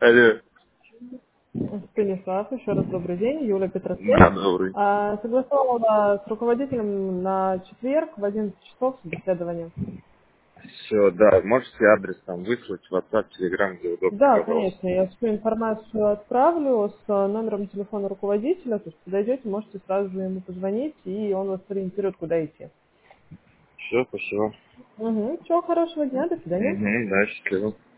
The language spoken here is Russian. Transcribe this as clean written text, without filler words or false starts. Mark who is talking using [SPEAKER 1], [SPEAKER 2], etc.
[SPEAKER 1] Алло.
[SPEAKER 2] Станислав, еще раз добрый день, Юлия Петросвет.
[SPEAKER 1] Да, добрый.
[SPEAKER 2] Согласовала с руководителем на четверг в 11 часов собеседование.
[SPEAKER 1] Все, да, можете адрес там выслать в WhatsApp, Telegram, где удобнее,
[SPEAKER 2] Да,
[SPEAKER 1] пожалуйста.
[SPEAKER 2] конечно, я всю информацию отправлю с номером телефона руководителя, то есть подойдете, можете сразу же ему позвонить, и он вас сориентирует, куда идти.
[SPEAKER 1] Все, спасибо.
[SPEAKER 2] Угу. Всего хорошего дня, до свидания.
[SPEAKER 1] Угу, да, счастливо.